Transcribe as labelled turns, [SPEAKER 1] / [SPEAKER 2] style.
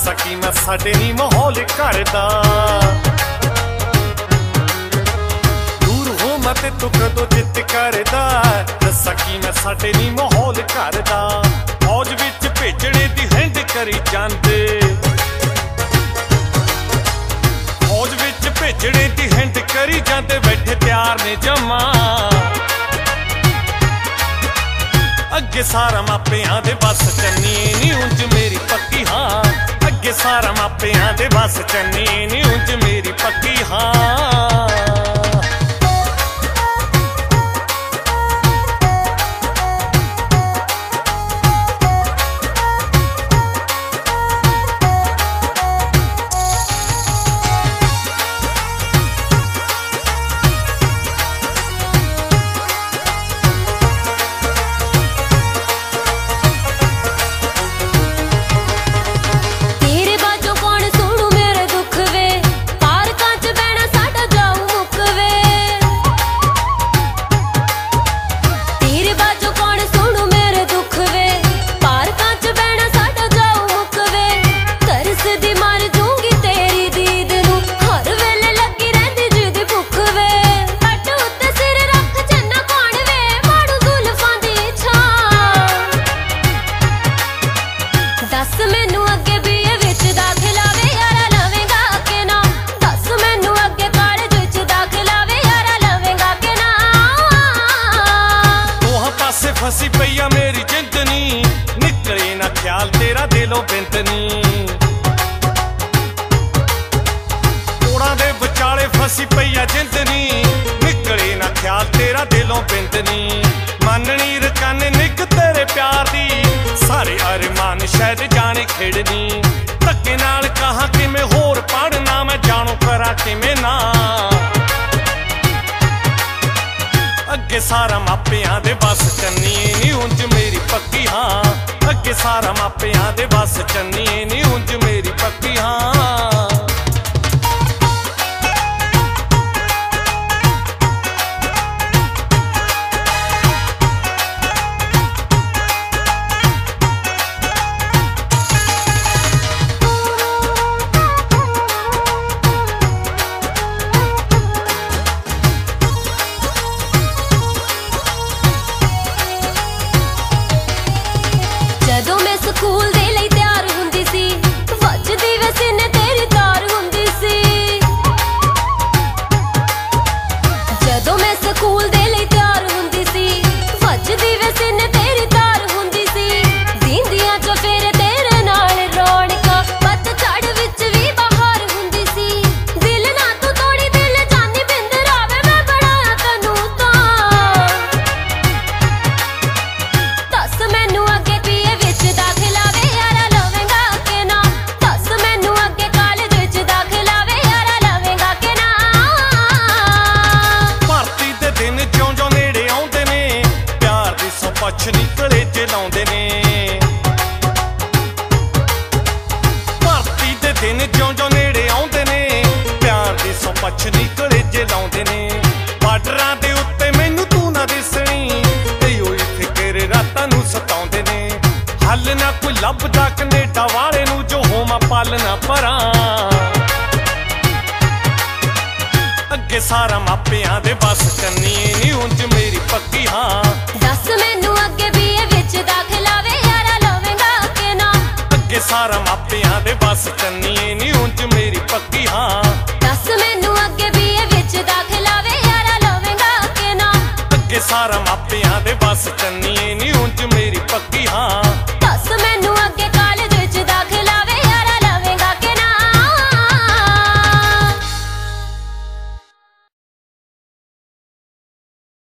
[SPEAKER 1] दसा की मैं साडे नी माहौल घर दा। दूर हो मत तू कदों जिद करदा, दसा की मैं साडे नी माहौल घर दा। फौज विच भेजणे दी हिंड करी जांदे, फौज विच भेजणे दी हिंड करी जांदे, बैठे तैयार ने जमा। अगे सारा मापियां दे बस चन्नी नी उंज मेरी पक्की हाँ, अगे सारा मापियां दे बस चन्नी नी उंज मेरी पक्की हाँ। फसी पईया मेरी जिंदनी, निकले ना ख्याल तेरा दिलों बिंदनी। कोड़ा दे विचाले फसी पईया जिंदनी, निकले ना ख्याल तेरा दिलों बिंदनी। माननी रकाने निक तेरे प्यार दी, सारे अरमान शायद जाने खेड़नी। धक्के नाल कहा कि मैं होर पढ़ना, मैं जानू करा कि मैं ना। अगे सारा मापियां दे बस चन्नी नी उंज मेरी पक्की हाँ, अगे सारा मापियां दे बस चन्नी नी उंज मेरी पक्की हाँ।
[SPEAKER 2] स्कूल दे लई तैयार हुंदी सी, वजदी वे सीने तेरी तार हुंदी सी। जदों मैं स्कूल दे लई तैयार हुंदी सी, वजदी वे सीने तेरी तार हुंदी सी। जींदियां जो फेरे तेरे नाल रौणका, पत झड़ विच वी बहार हुंदी सी। दिल ना तू तोड़ी दिल जानी बिंद रावे, मैं बनाया तैनू तां। दस मैनू अगे पीए विच दाखला वे यारा लवेंगा के ना, दस मैनू अगे कॉलेज विच दाखला वे यारा लवेंगा के ना।
[SPEAKER 1] भर्ती दे दिन ज्यों ज्यों नेड़े आउंदे ने, प्यार दी सौ पछ निकले जे लाउंदे ने। भर्ती दे दिन ज्यों ज्यों नेड़े आउंदे ने, प्यार दी सौ पछ निकले जे लाउंदे ने। बार्डरां दे उत्ते मैनू तू ना दिसणी, ते होई फिकर रातां नू सताउंदे ने। हल ना कोई लभदा कनेडा वाले नू, जो होमा पालना परां। अगे सारा मापियां दे बस चन्नी नी उंज मेरी पक्की हाँ।
[SPEAKER 2] दस मैनू अगे बीए विच दाखला वे यारा लवेंगा के ना,
[SPEAKER 1] अगे सारा मापियां दे बस चन्नी नी उंज मेरी पक्की हाँ।
[SPEAKER 2] दस मैनू अगे बीए विच दाखला वे यारा लवेंगा के ना,
[SPEAKER 1] अगे सारा मापियां दे बस चन्नी नी उंज मेरी पक्की हाँ।